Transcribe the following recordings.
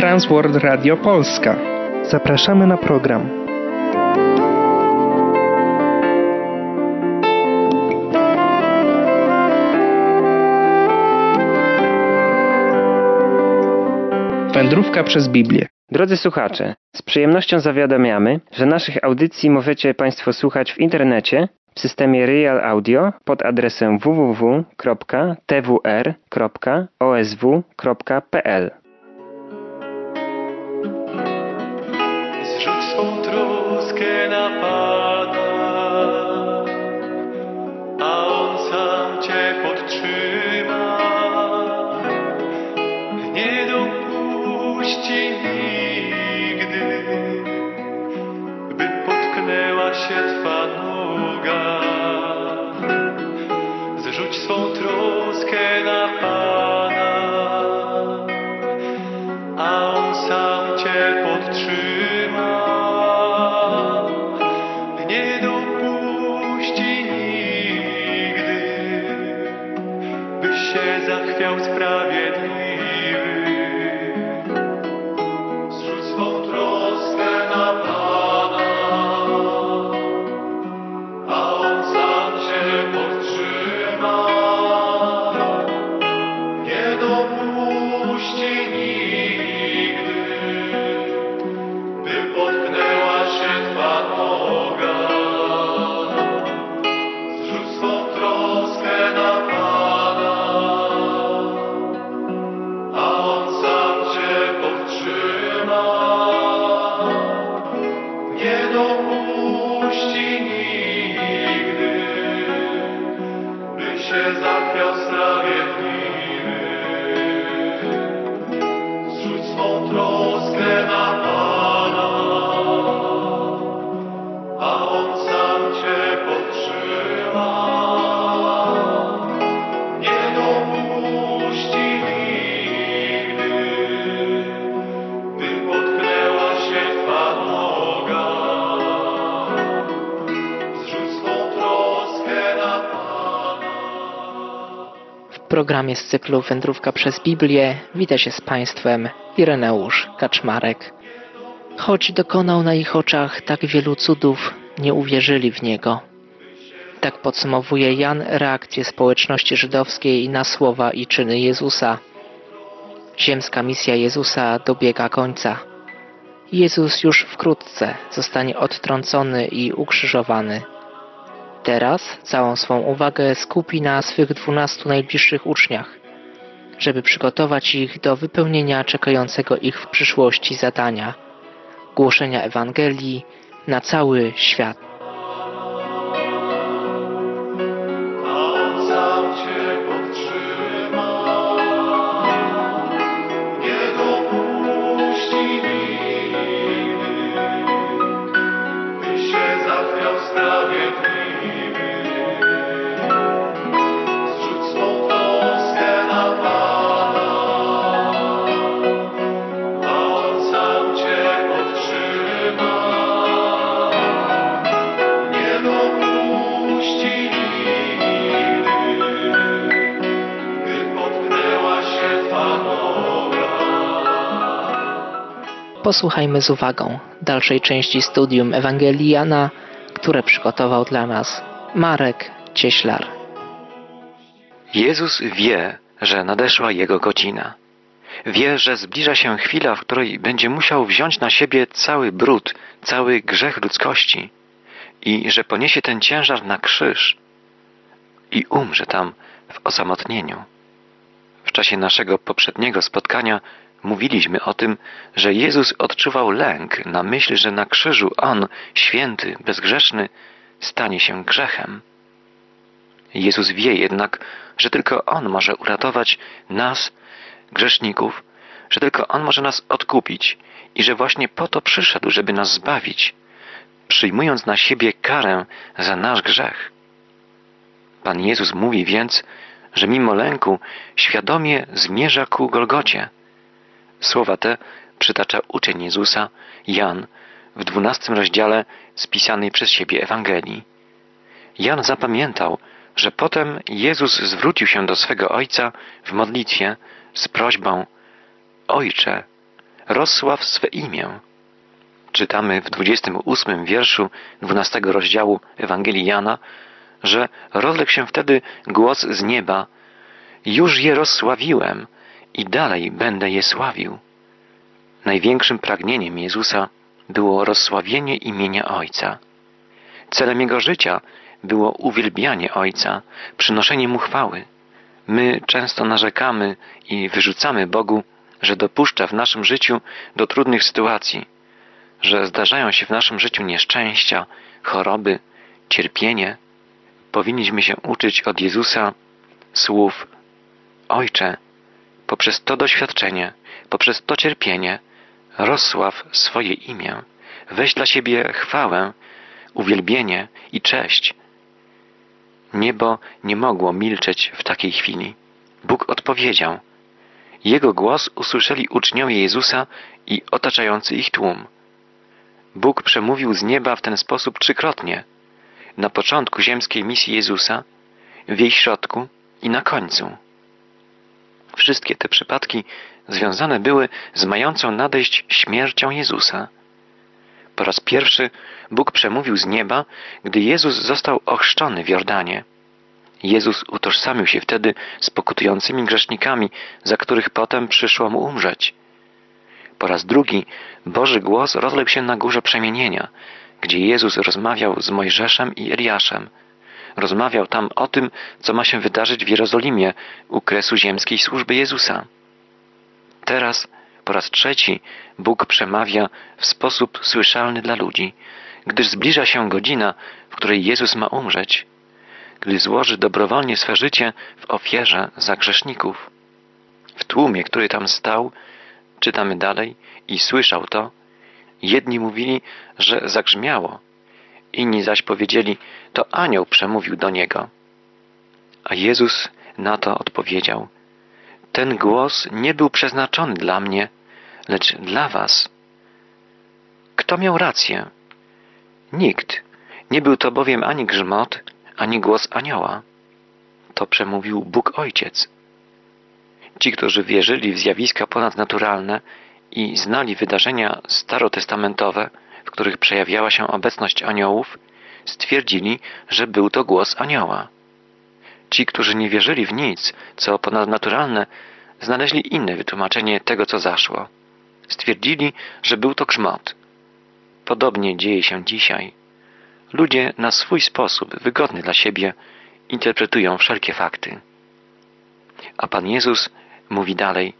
Transworld Radio Polska. Zapraszamy na program. Wędrówka przez Biblię. Drodzy słuchacze, z przyjemnością zawiadamiamy, że naszych audycji możecie Państwo słuchać w internecie w systemie Real Audio pod adresem www.twr.osw.pl. Zrzuć swą troskę na Pana, a On sam Cię podtrzyma. Nie dopuści nigdy, by potknęła się Twa noga. Zrzuć swą troskę na Pana, a On sam Cię podtrzyma. Nie dopuści nigdy, byś się zachwiał sprawiedliwy. Zrzuć swą troskę na Pana, a On sam Cię podtrzyma. Nie dopuści nigdy, by potknęła się Twa noga. Zrzuć swą troskę na Pana, a On sam Cię podtrzyma. Nie dopuści nigdy, by się zachwiał sprawiedliwy. Zrzuć swą troskę na Pana, a On sam Cię podtrzyma. Nie dopuści nigdy, by potknęła się Twa noga. Zrzuć swą troskę na Pana. W programie z cyklu Wędrówka przez Biblię wita się z Państwem Ireneusz Kaczmarek. Choć dokonał na ich oczach tak wielu cudów, nie uwierzyli w Niego. Tak podsumowuje Jan reakcję społeczności żydowskiej na słowa i czyny Jezusa. Ziemska misja Jezusa dobiega końca. Jezus już wkrótce zostanie odtrącony i ukrzyżowany. Teraz całą swą uwagę skupi na swych 12 najbliższych uczniach, żeby przygotować ich do wypełnienia czekającego ich w przyszłości zadania – głoszenia Ewangelii na cały świat. A On sam Cię podtrzyma. Nie dopuści nigdy, by się zachwiał sprawiedliwy. Zrzuć swą troskę na Pana, a On sam Cię podtrzyma. Nie dopuści nigdy, by potknęła się Twa noga. Posłuchajmy z uwagą dalszej części studium Ewangelii Jana, które przygotował dla nas Marek Cieślar. Jezus wie, że nadeszła Jego godzina. Wie, że zbliża się chwila, w której będzie musiał wziąć na siebie cały brud, cały grzech ludzkości i że poniesie ten ciężar na krzyż i umrze tam w osamotnieniu. W czasie naszego poprzedniego spotkania mówiliśmy o tym, że Jezus odczuwał lęk na myśl, że na krzyżu On, święty, bezgrzeszny, stanie się grzechem. Jezus wie jednak, że tylko On może uratować nas, grzeszników, że tylko On może nas odkupić i że właśnie po to przyszedł, żeby nas zbawić, przyjmując na siebie karę za nasz grzech. Pan Jezus mówi więc, że mimo lęku świadomie zmierza ku Golgocie. Słowa te przytacza uczeń Jezusa, Jan, w 12 rozdziale spisanej przez siebie Ewangelii. Jan zapamiętał, że potem Jezus zwrócił się do swego Ojca w modlitwie z prośbą: Ojcze, rozsław swe imię. Czytamy w 28 wierszu 12 rozdziału Ewangelii Jana, że rozległ się wtedy głos z nieba: już je rozsławiłem i dalej będę je sławił. Największym pragnieniem Jezusa było rozsławienie imienia Ojca. Celem Jego życia było uwielbianie Ojca, przynoszenie Mu chwały. My często narzekamy i wyrzucamy Bogu, że dopuszcza w naszym życiu do trudnych sytuacji, że zdarzają się w naszym życiu nieszczęścia, choroby, cierpienie. Powinniśmy się uczyć od Jezusa słów: Ojcze, poprzez to doświadczenie, poprzez to cierpienie rozsław swoje imię. Weź dla siebie chwałę, uwielbienie i cześć. Niebo nie mogło milczeć w takiej chwili. Bóg odpowiedział. Jego głos usłyszeli uczniowie Jezusa i otaczający ich tłum. Bóg przemówił z nieba w ten sposób trzykrotnie. Na początku ziemskiej misji Jezusa, w jej środku i na końcu. Wszystkie te przypadki związane były z mającą nadejść śmiercią Jezusa. Po raz pierwszy Bóg przemówił z nieba, gdy Jezus został ochrzczony w Jordanie. Jezus utożsamił się wtedy z pokutującymi grzesznikami, za których potem przyszło Mu umrzeć. Po raz drugi Boży głos rozległ się na górze przemienienia, gdzie Jezus rozmawiał z Mojżeszem i Eliaszem. Rozmawiał tam o tym, co ma się wydarzyć w Jerozolimie u kresu ziemskiej służby Jezusa. Teraz, po raz trzeci, Bóg przemawia w sposób słyszalny dla ludzi, gdyż zbliża się godzina, w której Jezus ma umrzeć, gdy złoży dobrowolnie swe życie w ofierze za grzeszników. W tłumie, który tam stał, czytamy dalej, i słyszał to, jedni mówili, że zagrzmiało, inni zaś powiedzieli, to anioł przemówił do niego. A Jezus na to odpowiedział, ten głos nie był przeznaczony dla mnie, lecz dla was. Kto miał rację? Nikt. Nie był to bowiem ani grzmot, ani głos anioła. To przemówił Bóg Ojciec. Ci, którzy wierzyli w zjawiska ponadnaturalne i znali wydarzenia starotestamentowe, w których przejawiała się obecność aniołów, stwierdzili, że był to głos anioła. Ci, którzy nie wierzyli w nic, co ponadnaturalne, znaleźli inne wytłumaczenie tego, co zaszło. Stwierdzili, że był to grzmot. Podobnie dzieje się dzisiaj. Ludzie na swój sposób, wygodny dla siebie, interpretują wszelkie fakty. A Pan Jezus mówi dalej: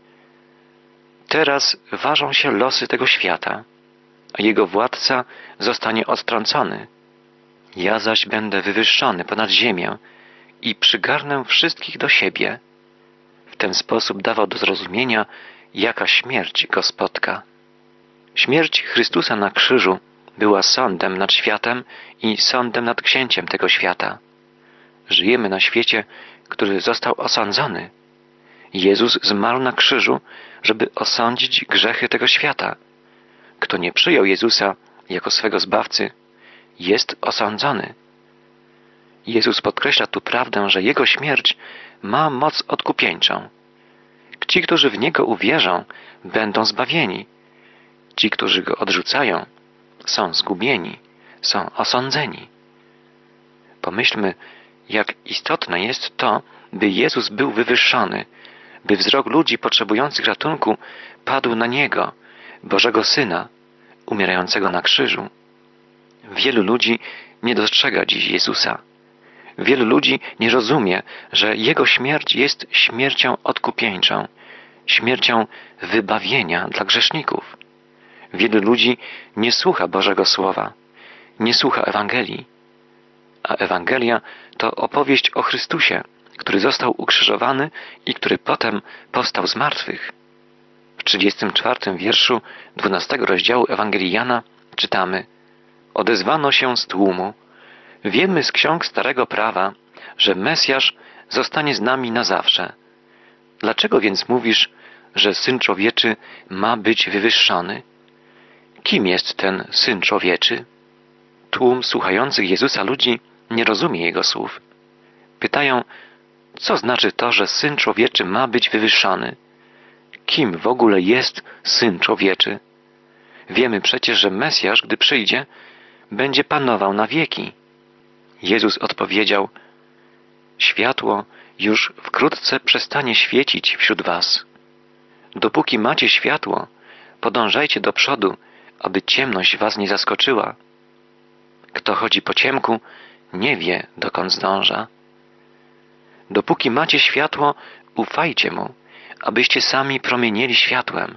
teraz ważą się losy tego świata, a jego władca zostanie odtrącony. Ja zaś będę wywyższony ponad ziemię i przygarnę wszystkich do siebie. W ten sposób dawał do zrozumienia, jaka śmierć go spotka. Śmierć Chrystusa na krzyżu była sądem nad światem i sądem nad księciem tego świata. Żyjemy na świecie, który został osądzony. Jezus zmarł na krzyżu, żeby osądzić grzechy tego świata. Kto nie przyjął Jezusa jako swego Zbawcy, jest osądzony. Jezus podkreśla tu prawdę, że Jego śmierć ma moc odkupieńczą. Ci, którzy w Niego uwierzą, będą zbawieni. Ci, którzy Go odrzucają, są zgubieni, są osądzeni. Pomyślmy, jak istotne jest to, by Jezus był wywyższony, by wzrok ludzi potrzebujących ratunku padł na Niego, Bożego Syna, umierającego na krzyżu. Wielu ludzi nie dostrzega dziś Jezusa. Wielu ludzi nie rozumie, że Jego śmierć jest śmiercią odkupieńczą, śmiercią wybawienia dla grzeszników. Wielu ludzi nie słucha Bożego Słowa, nie słucha Ewangelii. A Ewangelia to opowieść o Chrystusie, który został ukrzyżowany i który potem powstał z martwych. W 34 wierszu 12 rozdziału Ewangelii Jana czytamy: odezwano się z tłumu: wiemy z ksiąg Starego Prawa, że Mesjasz zostanie z nami na zawsze. Dlaczego więc mówisz, że Syn Człowieczy ma być wywyższony? Kim jest ten Syn Człowieczy? Tłum słuchających Jezusa ludzi nie rozumie Jego słów. Pytają, co znaczy to, że Syn Człowieczy ma być wywyższony? kim w ogóle jest Syn Człowieczy. Wiemy przecież, że Mesjasz, gdy przyjdzie, będzie panował na wieki. Jezus odpowiedział: światło już wkrótce przestanie świecić wśród was. Dopóki macie światło, podążajcie do przodu, aby ciemność was nie zaskoczyła. Kto chodzi po ciemku, nie wie, dokąd zdąża. Dopóki macie światło, ufajcie mu, abyście sami promienieli światłem.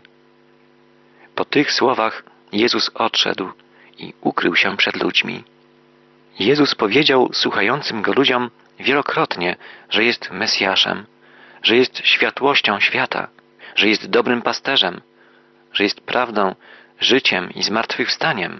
Po tych słowach Jezus odszedł i ukrył się przed ludźmi. Jezus powiedział słuchającym Go ludziom wielokrotnie, że jest Mesjaszem, że jest światłością świata, że jest dobrym pasterzem, że jest prawdą, życiem i zmartwychwstaniem.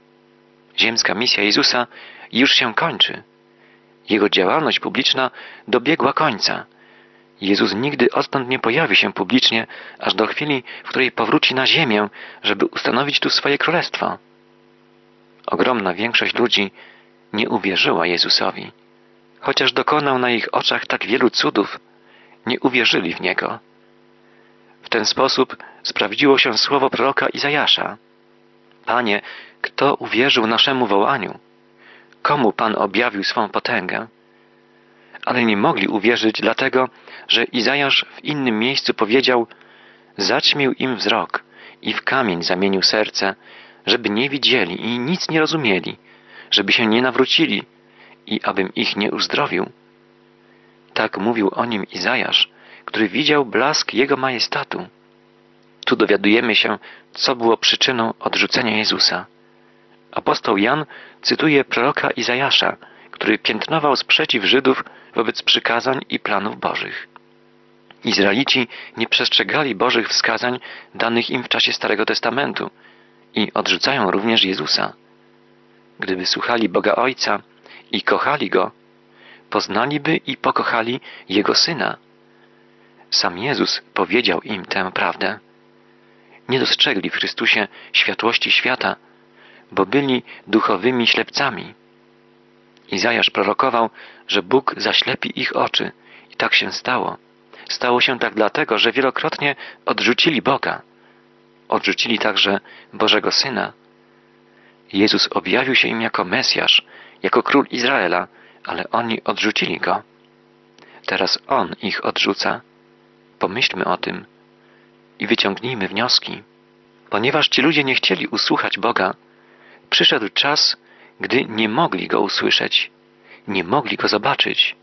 Ziemska misja Jezusa już się kończy. Jego działalność publiczna dobiegła końca. Jezus nigdy odtąd nie pojawi się publicznie, aż do chwili, w której powróci na ziemię, żeby ustanowić tu swoje królestwo. Ogromna większość ludzi nie uwierzyła Jezusowi. Chociaż dokonał na ich oczach tak wielu cudów, nie uwierzyli w Niego. W ten sposób sprawdziło się słowo proroka Izajasza. Panie, kto uwierzył naszemu wołaniu? Komu Pan objawił swą potęgę? Ale nie mogli uwierzyć dlatego, że Izajasz w innym miejscu powiedział: zaćmił im wzrok i w kamień zamienił serce, żeby nie widzieli i nic nie rozumieli, żeby się nie nawrócili i abym ich nie uzdrowił. Tak mówił o nim Izajasz, który widział blask Jego majestatu. Tu dowiadujemy się, co było przyczyną odrzucenia Jezusa. Apostoł Jan cytuje proroka Izajasza, który piętnował sprzeciw Żydów wobec przykazań i planów Bożych. Izraelici nie przestrzegali Bożych wskazań danych im w czasie Starego Testamentu i odrzucają również Jezusa. Gdyby słuchali Boga Ojca i kochali Go, poznaliby i pokochali Jego Syna. Sam Jezus powiedział im tę prawdę. Nie dostrzegli w Chrystusie światłości świata, bo byli duchowymi ślepcami. Izajasz prorokował, że Bóg zaślepi ich oczy i tak się stało. Stało się tak dlatego, że wielokrotnie odrzucili Boga. Odrzucili także Bożego Syna. Jezus objawił się im jako Mesjasz, jako Król Izraela, ale oni odrzucili Go. Teraz On ich odrzuca. Pomyślmy o tym i wyciągnijmy wnioski. Ponieważ ci ludzie nie chcieli usłuchać Boga, przyszedł czas, gdy nie mogli Go usłyszeć, nie mogli Go zobaczyć.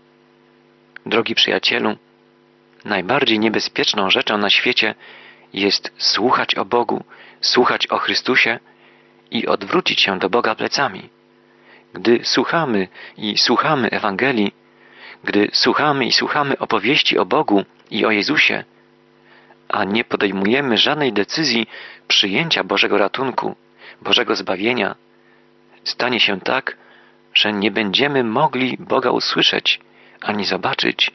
Drogi przyjacielu, najbardziej niebezpieczną rzeczą na świecie jest słuchać o Bogu, słuchać o Chrystusie i odwrócić się do Boga plecami. Gdy słuchamy i słuchamy Ewangelii, gdy słuchamy i słuchamy opowieści o Bogu i o Jezusie, a nie podejmujemy żadnej decyzji przyjęcia Bożego ratunku, Bożego zbawienia, stanie się tak, że nie będziemy mogli Boga usłyszeć ani zobaczyć.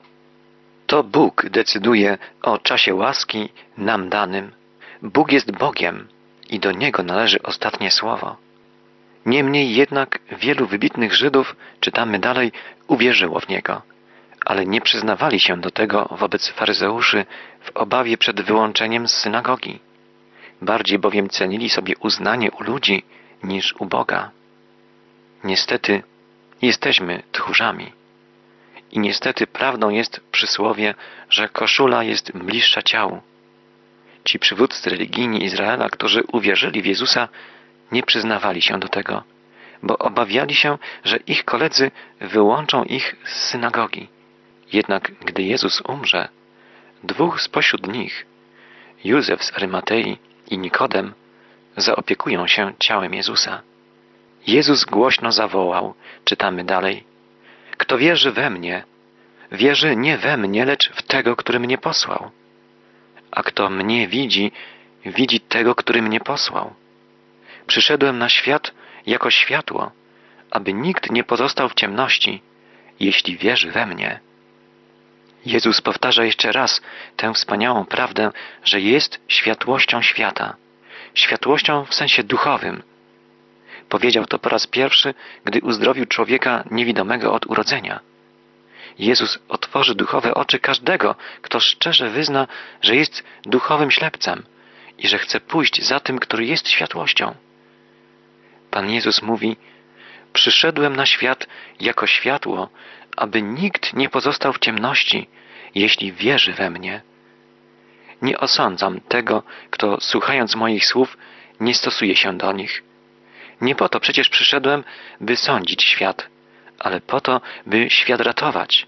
To Bóg decyduje o czasie łaski nam danym. Bóg jest Bogiem i do Niego należy ostatnie słowo. Niemniej jednak wielu wybitnych Żydów, czytamy dalej, uwierzyło w Niego, ale nie przyznawali się do tego wobec faryzeuszy w obawie przed wyłączeniem z synagogi. Bardziej bowiem cenili sobie uznanie u ludzi niż u Boga. Niestety jesteśmy tchórzami. I niestety prawdą jest przysłowie, że koszula jest bliższa ciału. Ci przywódcy religijni Izraela, którzy uwierzyli w Jezusa, nie przyznawali się do tego, bo obawiali się, że ich koledzy wyłączą ich z synagogi. Jednak gdy Jezus umrze, dwóch spośród nich, Józef z Arymatei i Nikodem, zaopiekują się ciałem Jezusa. Jezus głośno zawołał, czytamy dalej: kto wierzy we mnie, wierzy nie we mnie, lecz w tego, który mnie posłał. A kto mnie widzi, widzi tego, który mnie posłał. Przyszedłem na świat jako światło, aby nikt nie pozostał w ciemności, jeśli wierzy we mnie. Jezus powtarza jeszcze raz tę wspaniałą prawdę, że jest światłością świata. Światłością w sensie duchowym. Powiedział to po raz pierwszy, gdy uzdrowił człowieka niewidomego od urodzenia. Jezus otworzy duchowe oczy każdego, kto szczerze wyzna, że jest duchowym ślepcem i że chce pójść za tym, który jest światłością. Pan Jezus mówi: przyszedłem na świat jako światło, aby nikt nie pozostał w ciemności, jeśli wierzy we mnie. Nie osądzam tego, kto słuchając moich słów nie stosuje się do nich. Nie po to przecież przyszedłem, by sądzić świat, ale po to, by świat ratować.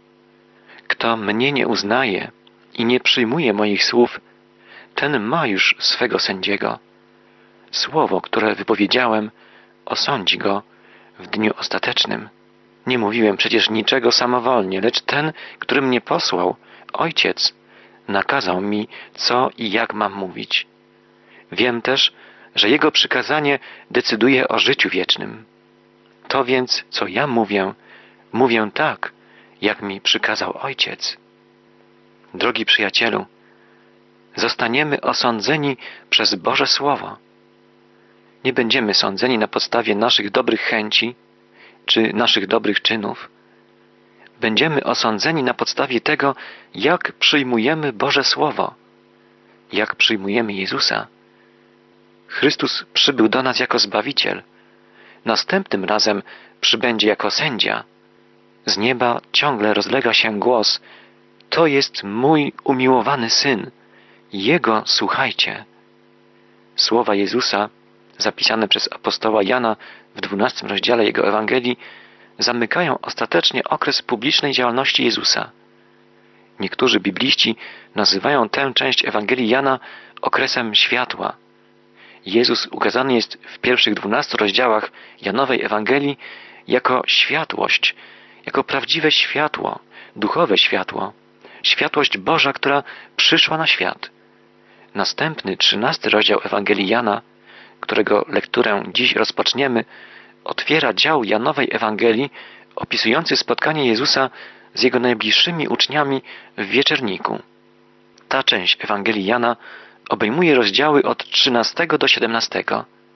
Kto mnie nie uznaje i nie przyjmuje moich słów, ten ma już swego sędziego. Słowo, które wypowiedziałem, osądzi go w dniu ostatecznym. Nie mówiłem przecież niczego samowolnie, lecz ten, który mnie posłał, Ojciec, nakazał mi, co i jak mam mówić. Wiem też, że Jego przykazanie decyduje o życiu wiecznym. To więc, co ja mówię, mówię tak, jak mi przykazał Ojciec. Drogi przyjacielu, zostaniemy osądzeni przez Boże Słowo. Nie będziemy sądzeni na podstawie naszych dobrych chęci czy naszych dobrych czynów. Będziemy osądzeni na podstawie tego, jak przyjmujemy Boże Słowo, jak przyjmujemy Jezusa. Chrystus przybył do nas jako Zbawiciel. Następnym razem przybędzie jako sędzia. Z nieba ciągle rozlega się głos: to jest mój umiłowany Syn. Jego słuchajcie. Słowa Jezusa, zapisane przez apostoła Jana w 12 rozdziale jego Ewangelii, zamykają ostatecznie okres publicznej działalności Jezusa. Niektórzy bibliści nazywają tę część Ewangelii Jana okresem światła. Jezus ukazany jest w pierwszych 12 rozdziałach Janowej Ewangelii jako światłość, jako prawdziwe światło, duchowe światło, światłość Boża, która przyszła na świat. Następny 13 rozdział Ewangelii Jana, którego lekturę dziś rozpoczniemy, otwiera dział Janowej Ewangelii opisujący spotkanie Jezusa z Jego najbliższymi uczniami w wieczerniku. Ta część Ewangelii Jana obejmuje rozdziały od 13 do 17.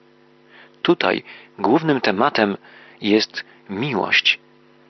Tutaj głównym tematem jest miłość.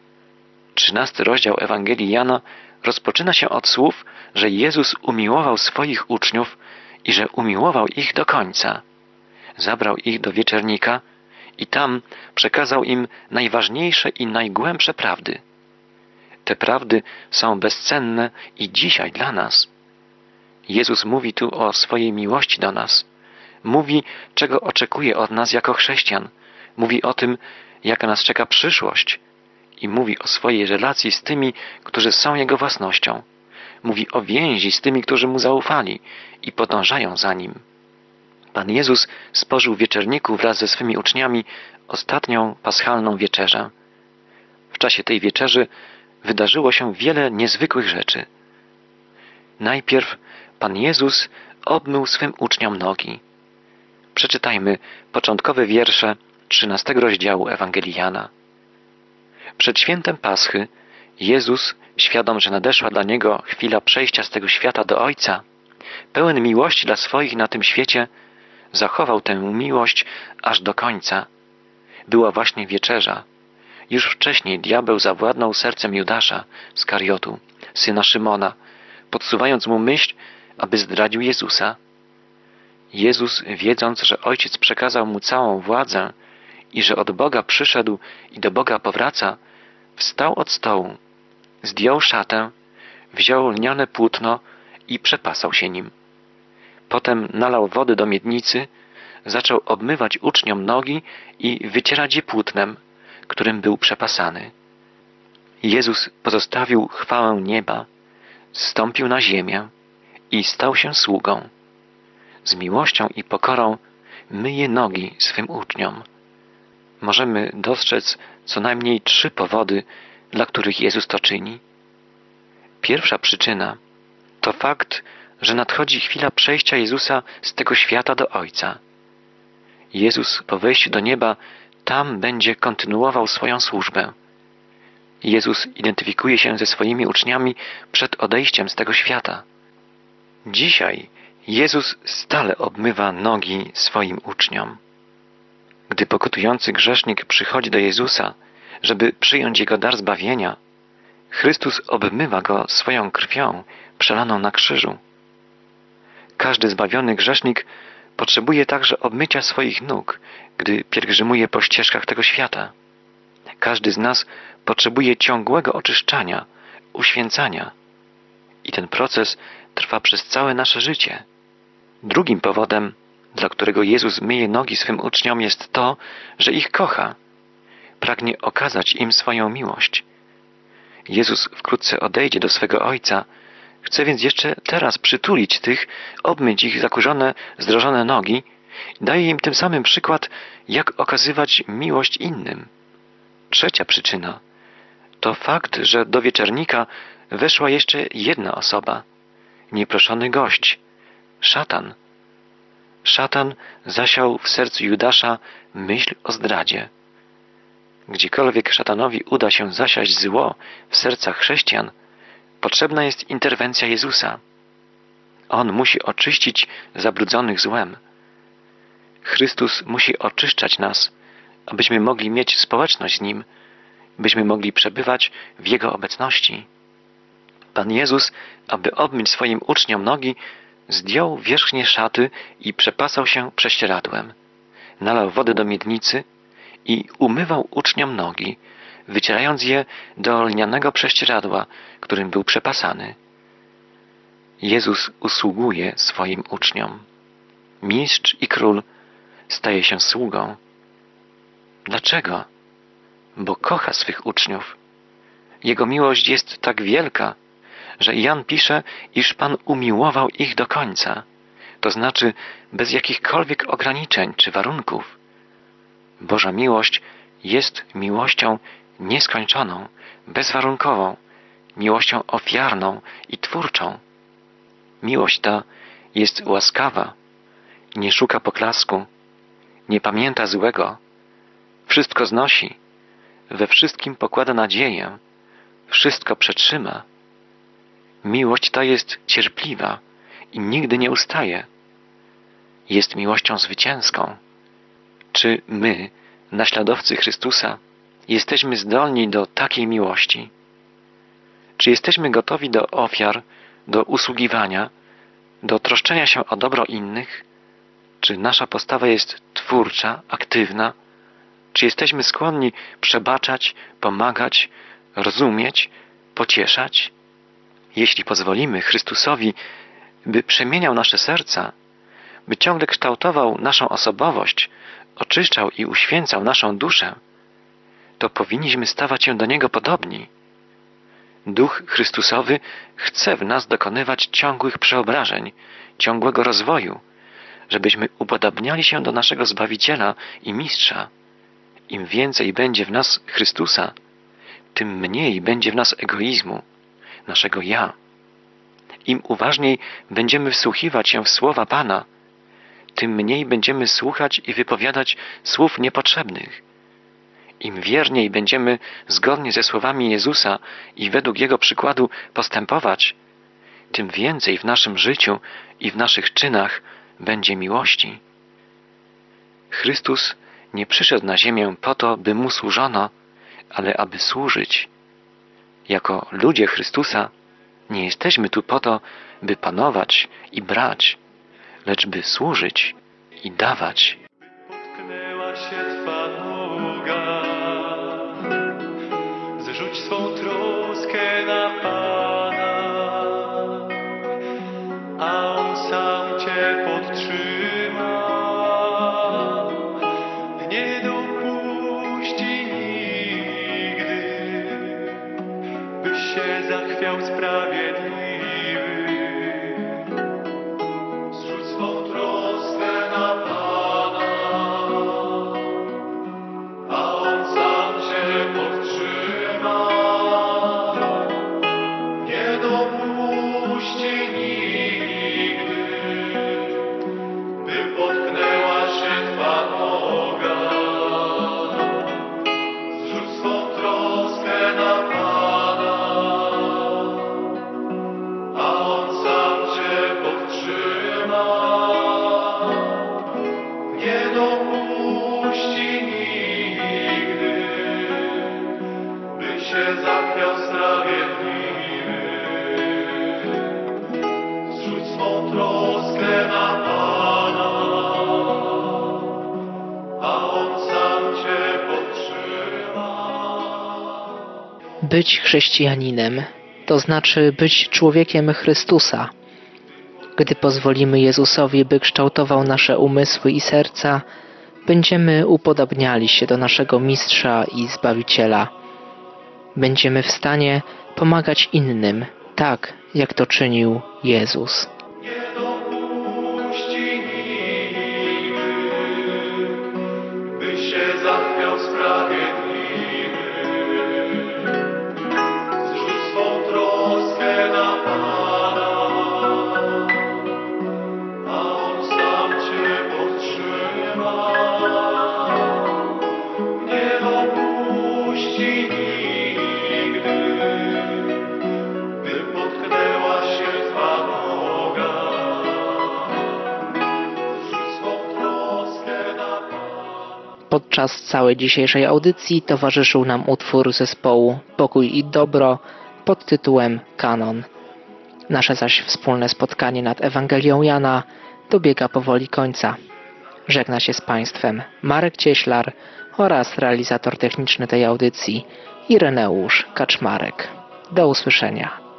13 rozdział Ewangelii Jana rozpoczyna się od słów, że Jezus umiłował swoich uczniów i że umiłował ich do końca. Zabrał ich do wieczernika i tam przekazał im najważniejsze i najgłębsze prawdy. Te prawdy są bezcenne i dzisiaj dla nas. Jezus mówi tu o swojej miłości do nas. Mówi, czego oczekuje od nas jako chrześcijan. Mówi o tym, jaka nas czeka przyszłość. I mówi o swojej relacji z tymi, którzy są Jego własnością. Mówi o więzi z tymi, którzy Mu zaufali i podążają za Nim. Pan Jezus spożył w wieczerniku wraz ze swymi uczniami ostatnią paschalną wieczerzę. W czasie tej wieczerzy wydarzyło się wiele niezwykłych rzeczy. Najpierw Pan Jezus obmył swym uczniom nogi. Przeczytajmy początkowe wiersze 13 rozdziału Ewangelii Jana. Przed świętem Paschy Jezus, świadom, że nadeszła dla Niego chwila przejścia z tego świata do Ojca, pełen miłości dla swoich na tym świecie, zachował tę miłość aż do końca. Była właśnie wieczerza. Już wcześniej diabeł zawładnął sercem Judasza z Kariotu, syna Szymona, podsuwając mu myśl, aby zdradził Jezusa. Jezus, wiedząc, że Ojciec przekazał mu całą władzę i że od Boga przyszedł i do Boga powraca, wstał od stołu, zdjął szatę, wziął lniane płótno i przepasał się nim. Potem nalał wody do miednicy, zaczął obmywać uczniom nogi i wycierać je płótnem, którym był przepasany. Jezus pozostawił chwałę nieba, zstąpił na ziemię i stał się sługą. Z miłością i pokorą myje nogi swym uczniom. Możemy dostrzec co najmniej 3 powody, dla których Jezus to czyni. Pierwsza przyczyna to fakt, że nadchodzi chwila przejścia Jezusa z tego świata do Ojca. Jezus po wejściu do nieba tam będzie kontynuował swoją służbę. Jezus identyfikuje się ze swoimi uczniami przed odejściem z tego świata. Dzisiaj Jezus stale obmywa nogi swoim uczniom. Gdy pokutujący grzesznik przychodzi do Jezusa, żeby przyjąć Jego dar zbawienia, Chrystus obmywa go swoją krwią przelaną na krzyżu. Każdy zbawiony grzesznik potrzebuje także obmycia swoich nóg, gdy pielgrzymuje po ścieżkach tego świata. Każdy z nas potrzebuje ciągłego oczyszczania, uświęcania. I ten proces trwa przez całe nasze życie. Drugim powodem, dla którego Jezus myje nogi swym uczniom, jest to, że ich kocha. Pragnie okazać im swoją miłość. Jezus wkrótce odejdzie do swego Ojca, chce więc jeszcze teraz przytulić tych, obmyć ich zakurzone, zdrożone nogi, daje im tym samym przykład, jak okazywać miłość innym. Trzecia przyczyna to fakt, że do wieczernika weszła jeszcze jedna osoba, nieproszony gość, szatan. Szatan zasiał w sercu Judasza myśl o zdradzie. Gdziekolwiek szatanowi uda się zasiać zło w sercach chrześcijan, potrzebna jest interwencja Jezusa. On musi oczyścić zabrudzonych złem. Chrystus musi oczyszczać nas, abyśmy mogli mieć społeczność z Nim, byśmy mogli przebywać w Jego obecności. Pan Jezus, aby obmyć swoim uczniom nogi, zdjął wierzchnie szaty i przepasał się prześcieradłem. Nalał wodę do miednicy i umywał uczniom nogi, wycierając je do lnianego prześcieradła, którym był przepasany. Jezus usługuje swoim uczniom. Mistrz i król staje się sługą. Dlaczego? Bo kocha swych uczniów. Jego miłość jest tak wielka, że Jan pisze, iż Pan umiłował ich do końca, to znaczy bez jakichkolwiek ograniczeń czy warunków. Boża miłość jest miłością nieskończoną, bezwarunkową, miłością ofiarną i twórczą. Miłość ta jest łaskawa, nie szuka poklasku, nie pamięta złego, wszystko znosi, we wszystkim pokłada nadzieję, wszystko przetrzyma. Miłość ta jest cierpliwa i nigdy nie ustaje. Jest miłością zwycięską. Czy my, naśladowcy Chrystusa, jesteśmy zdolni do takiej miłości? Czy jesteśmy gotowi do ofiar, do usługiwania, do troszczenia się o dobro innych? Czy nasza postawa jest twórcza, aktywna? Czy jesteśmy skłonni przebaczać, pomagać, rozumieć, pocieszać? Jeśli pozwolimy Chrystusowi, by przemieniał nasze serca, by ciągle kształtował naszą osobowość, oczyszczał i uświęcał naszą duszę, to powinniśmy stawać się do Niego podobni. Duch Chrystusowy chce w nas dokonywać ciągłych przeobrażeń, ciągłego rozwoju, żebyśmy upodabniali się do naszego Zbawiciela i Mistrza. Im więcej będzie w nas Chrystusa, tym mniej będzie w nas egoizmu, naszego ja. Im uważniej będziemy wsłuchiwać się w słowa Pana, tym mniej będziemy słuchać i wypowiadać słów niepotrzebnych. Im wierniej będziemy zgodnie ze słowami Jezusa i według Jego przykładu postępować, tym więcej w naszym życiu i w naszych czynach będzie miłości. Chrystus nie przyszedł na ziemię po to, by Mu służono, ale aby służyć. Jako ludzie Chrystusa nie jesteśmy tu po to, by panować i brać, lecz by służyć i dawać. Potknęła się Twa noga, zrzuć swą troskę na Pana, a On sam Cię podtrzyma. Nie dopuści nigdy, byś się zachwiał sprawiedliwy. Zrzuć swą troskę na Pana, a On sam Cię podtrzyma. Nie dopuści nigdy, by potknęła się Twa noga. Zrzuć swą troskę na Pana, a On sam Cię podtrzyma. Nie dopuści nigdy, by się zachwiał sprawiedliwy. Być chrześcijaninem to znaczy być człowiekiem Chrystusa. Gdy pozwolimy Jezusowi, by kształtował nasze umysły i serca, będziemy upodabniali się do naszego Mistrza i Zbawiciela. Będziemy w stanie pomagać innym, tak jak to czynił Jezus. Nie dopuści nigdy, by się zachwiał sprawiedliwy. Zrzuć swą troskę na Pana, a On sam Cię podtrzyma. Nie dopuści nigdy, by potknęła się Twa noga. Zrzuć swą troskę na Pana. Podczas całej dzisiejszej audycji towarzyszył nam utwór zespołu Pokój i Dobro pod tytułem Kanon. Nasze zaś wspólne spotkanie nad Ewangelią Jana dobiega powoli końca. Żegna się z Państwem Marek Cieślar oraz realizator techniczny tej audycji Ireneusz Kaczmarek. Do usłyszenia.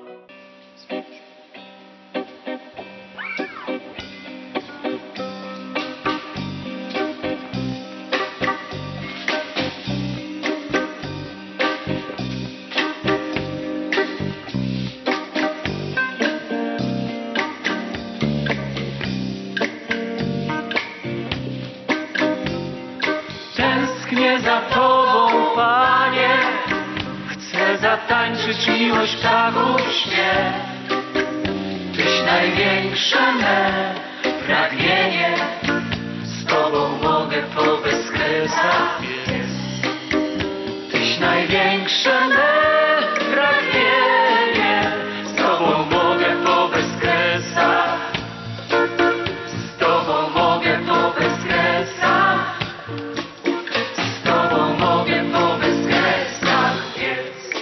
Tęsknię za Tobą, Panie, chcę zatańczyć miłość w ptaków śpiew. Tyś największe me pragnienie, z Tobą mogę po bezkresach biec. Tyś największe me pragnienie, z Tobą mogę po bezkresach. Z Tobą mogę po bezkresach. Z Tobą mogę po bezkresach biec.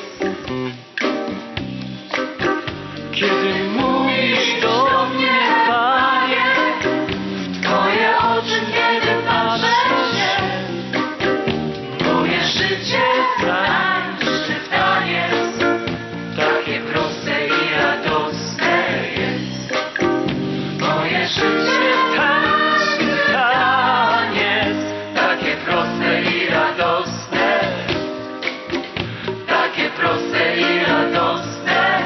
Kiedy mówisz do mnie, Panie, w Twoje oczy kiedy patrzę się, moje życie tańczy w taniec, takie proste i radosne jest. Moje życie tańczy w taniec, takie proste i radosne, takie proste i radosne,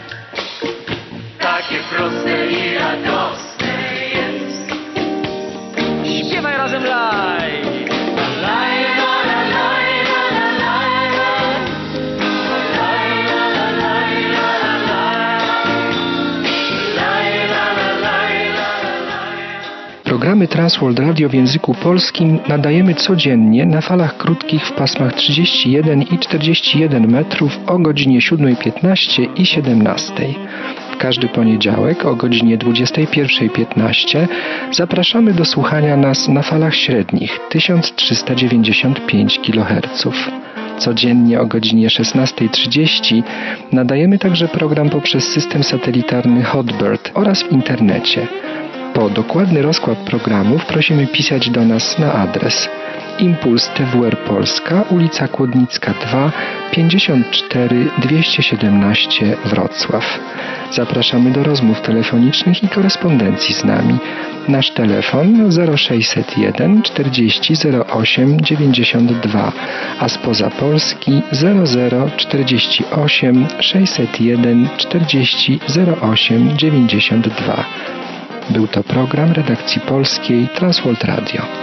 takie proste i radosne jest. Śpiewaj razem laj! Laj, la, la, laj, la, la, laj, la. Laj, la, la, laj, la, la, laj. Laj, la, la, laj, la, la, laj. Programy Transworld Radio w języku polskim nadajemy codziennie na falach krótkich w pasmach 31 i 41 metrów o godzinie 7:15 i 17. W każdy poniedziałek o godzinie 21:15 zapraszamy do słuchania nas na falach średnich 1395 kHz. Codziennie o godzinie 16:30 nadajemy także program poprzez system satelitarny Hotbird oraz w internecie. Po dokładny rozkład programów prosimy pisać do nas na adres Impuls TWR Polska, ulica Kłodnicka 2, 54 217 Wrocław. Zapraszamy do rozmów telefonicznych i korespondencji z nami. Nasz telefon 0601 40 08 92, a spoza Polski 00 48 601 40 08 92. Był to program redakcji polskiej Transworld Radio.